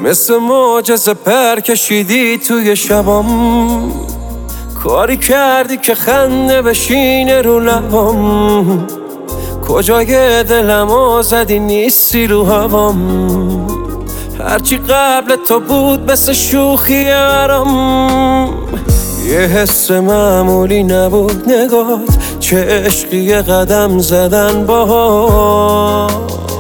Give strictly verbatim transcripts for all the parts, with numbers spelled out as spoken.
مثل معجزه پر کشیدی توی شبام، کاری کردی که خنده بشینه رو لبام. کجای دلمو زدی نیستی رو هوام، هرچی قبل تو بود مثل شوخی برام. یه حس معمولی نبود نگات، چه عشقی قدم زدن باهات.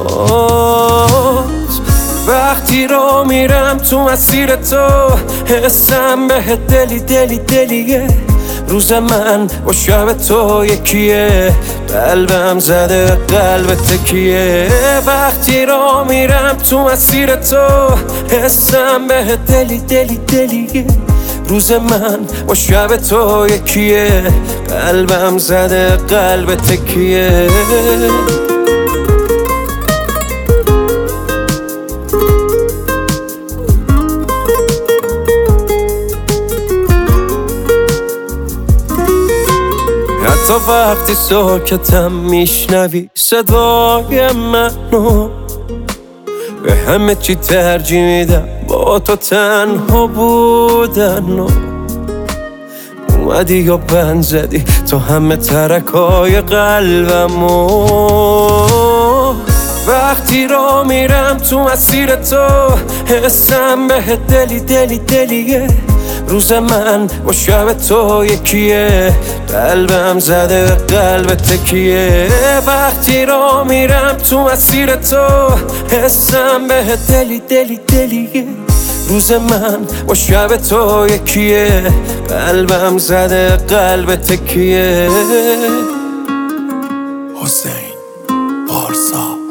وقتی رو میرم تو مسیر تو، حسم به دلی دلی دلیه. روز من با شب تو یکیه، قلبم زده به قلب تکیه. وقتی رو میرم تو مسیر تو، حسم به دلی دلی دلیه. روز من با شب تو یکیه، قلبم زده قلب تکیه. حتی وقتی ساکتم میشنوی صدای منو، به همه چی ترجیح میدم با تو تنها بودن. اومدی یا بند زدی تو همه ترکای قلبمو. وقتی رو میرم تو مسیر تو، حسم به دلی دلی دلیه. روز من با شب تو یکیه، قلبم زده به قلب تکیه. وقتی رو میرم تو مسیر تو، حسم به دلی دلی دلیه. روز من با شب تو یکیه، قلبم زده قلب تکیه. حسین پارسا.